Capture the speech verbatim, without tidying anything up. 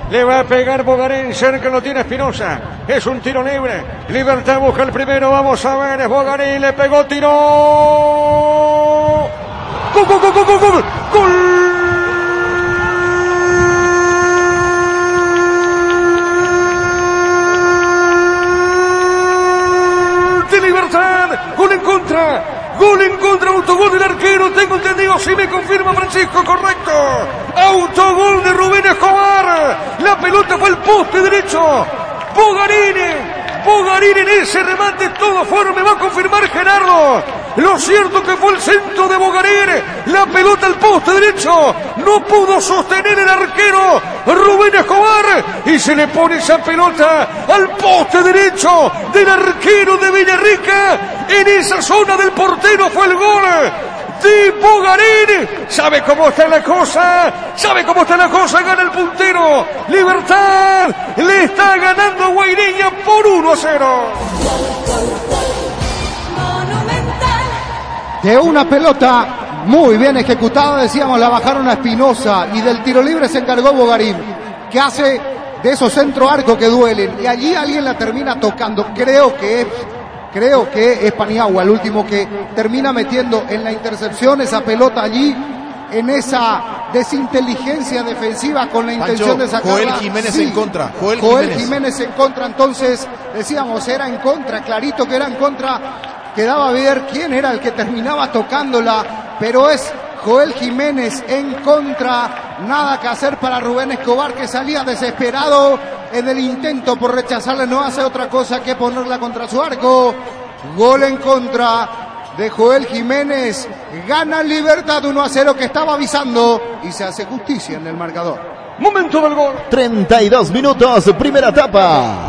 Le va a pegar Bogarín, cerca lo tiene Espinosa. Es un tiro libre. Libertad busca el primero, vamos a ver. Es Bogarín, le pegó, tiró. ¡Gol, gol, gol, gol, gol, gol! ¡Gol! De Libertad, gol en contra. Gol en contra, autogol del arquero, tengo entendido, si me confirma Francisco, correcto. Autogol de Rubén Escobar. La pelota fue al poste derecho. Bogarín, Bogarín en ese remate, todo fuera, me va a confirmar Gerardo. Lo cierto que fue el centro de Bogarín. La pelota al poste derecho. No pudo sostener el arquero Rubén Escobar. Y se le pone esa pelota al poste derecho del arquero de Villarrica. En esa zona del portero fue el gol de Bogarín. ¿Sabe cómo está la cosa? ¿Sabe cómo está la cosa? Gana el puntero. Libertad le está ganando a Guairiña por uno a cero. De una pelota muy bien ejecutada, decíamos, la bajaron a Espinosa y del tiro libre se encargó Bogarín, que hace de esos centro arco que duelen, y allí alguien la termina tocando. Creo que es, creo que es Paniagua el último que termina metiendo en la intercepción esa pelota allí, en esa desinteligencia defensiva con la intención Pancho, de sacarla. Joel Jiménez sí, en contra. Joel, Joel Jiménez. Jiménez en contra, entonces decíamos, era en contra, clarito que era en contra. Quedaba a ver quién era el que terminaba tocándola, pero es Joel Jiménez en contra. Nada que hacer para Rubén Escobar, que salía desesperado en el intento por rechazarle. No hace otra cosa que ponerla contra su arco. Gol en contra de Joel Jiménez. Gana Libertad uno a cero, que estaba avisando, y se hace justicia en el marcador. Momento del gol. treinta y dos minutos, primera etapa.